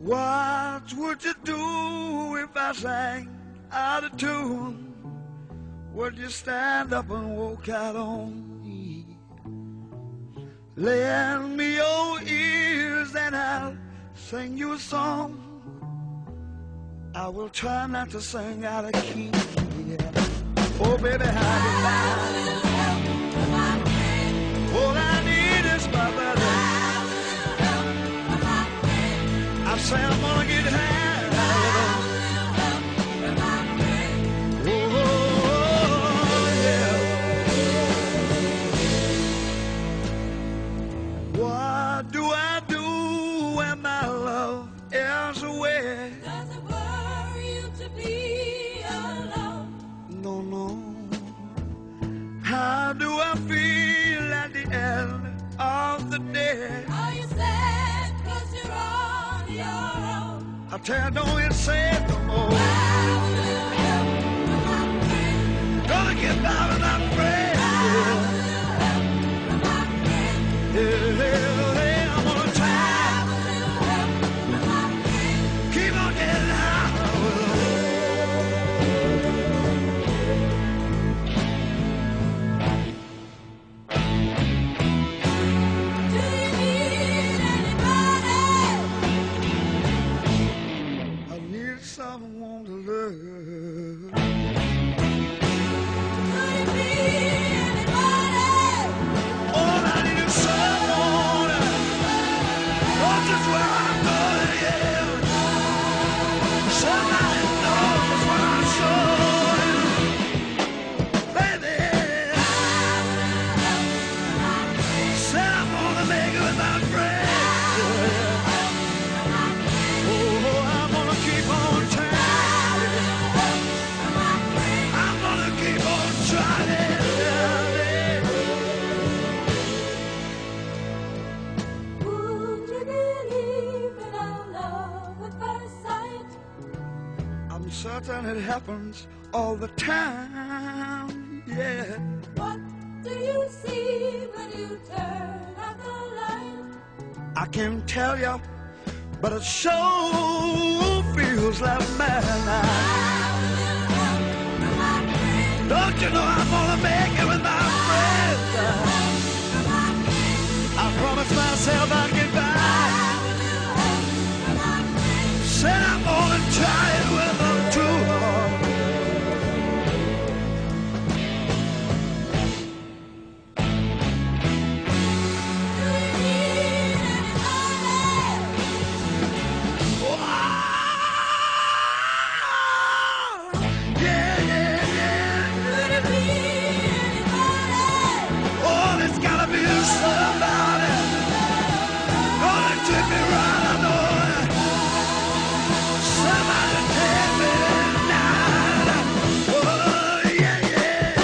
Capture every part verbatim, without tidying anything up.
What would you do if I sang out of tune? Would you stand up and walk out on me? Lend me your ears and I'll sing you a song. I will try not to sing out of key. Yeah. Oh, baby, how do you all I need is my brother. I say I'm gonna get high. Oh, yeah. What do I do when my love is away? Does it worry you to be alone? No, no. How do I feel at the end of the day? Are you sad cause you're on your own? I tell you, don't get sad no more. Gonna get by with my friend. Yeah, yeah, yeah, I'm gonna try. Keep on getting high. Do you need anybody? I need someone to love. Could it be anybody? All I need is someone. Oh, just where I'm going, yeah. Somebody knows what I'm showing. Baby, said I'm gonna make it with my friends. Oh, I'm gonna keep on trying. I'm gonna keep on trying. Would you believe in our love at first sight? I'm certain it happens all the time, yeah. What do you see when you turn out the light? I can't tell you, but it sure feels like madness. Don't you know I'm gonna make it with my friends? I promised myself I'd get by. Said I'm gonna try it with them too. Do you need anybody? Yeah, yeah, yeah. Could it be anybody? Oh, there's gotta be somebody gonna take me right, I know it. Somebody take me tonight. Oh, yeah, yeah.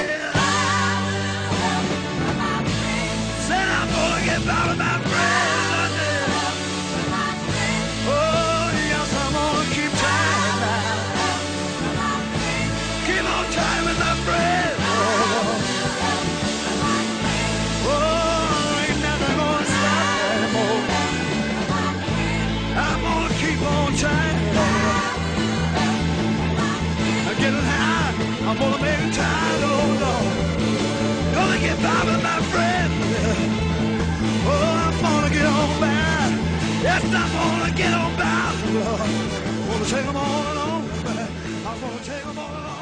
Said I'm gonna get by with my friends. Oh, yes, I'm gonna keep trying now. Keep on trying with my friends. Oh, ain't nothing gonna stop me anymore. I'm gonna keep on trying. I'm getting high. I'm gonna make it tired, oh Lord. Gonna get by with my friends. Oh, I'm gonna get on by. Yes, I'm gonna get on by, Lord. Gonna take them all along. I'm gonna take them all along.